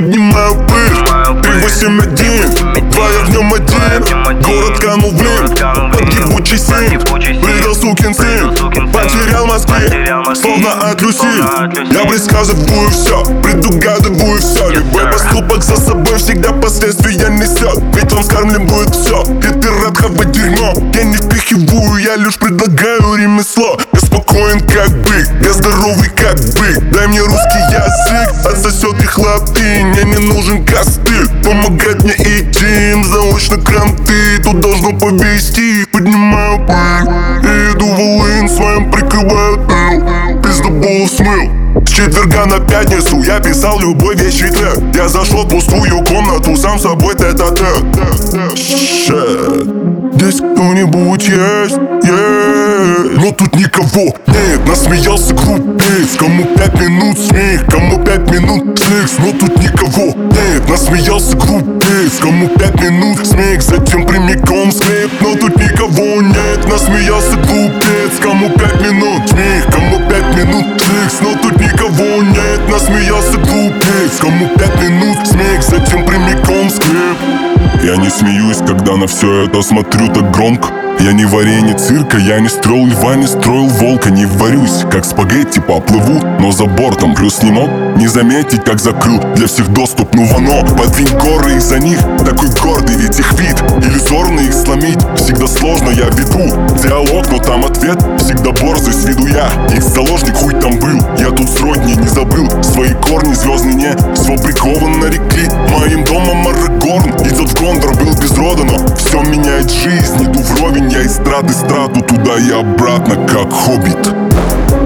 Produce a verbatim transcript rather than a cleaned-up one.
поднимаю пыль. Три восемь один, два я в нем один. Город канул в лим, под ебучий сим. Прыгал сукин сын, потерял мозги, словно от Люси. Я предсказываю все, предугадываю все. Любой поступок за собой всегда последствия несет. Ведь он скармливает все, и ты рад хавать дерьмо. Я не впихиваю, я лишь предлагаю ремесло. Я спокоен как бык, я здоровый как бык. Дай мне русский язык, отсосет их лапы. Мне не нужен костыль, помогать мне идти им заочно кранты. Тут должно повести, поднимаю пыль и иду в Волынь своим прикрываю тыл. Пиздобол смыл. С четверга на пятницу я писал любой вещи трек. Я зашел в пустую комнату, сам с собой тет-а-тет. Здесь кто-нибудь есть? Yeah. Но тут никого нет, насмеялся глупец. Кому пять минут смех, кому пять минут секс. Но тут никого нет, насмеялся глупец. Кому пять минут смех, затем прямиком склеп. Но тут никого нет, насмеялся глупец. Кому пять минут смех, кому пять минут секс. Но тут никого нет, насмеялся глупец. Кому пять минут смех, затем прямиком склеп. Я не смеюсь, когда на все это смотрю так громко. Я не в арене цирка, я не строил льва, не строил волка. Не варюсь, как спагетти поплыву, но за бортом. Плюс не мог не заметить, как закрыл для всех доступ. Ну вано, подвинь горы из-за них. Такой гордый ведь их вид, иллюзорно их сломить всегда сложно, я веду диалог, но там ответ всегда борзый с виду я. Их заложник хуй там был, я тут сродни не забыл. Свои корни звездные не сфабрикован нарекли. Моим домом Арагорн идет в Гондор, был без рода, но все меняет жизнь. Иду вровень, я из страты страту, туда и обратно, как хоббит.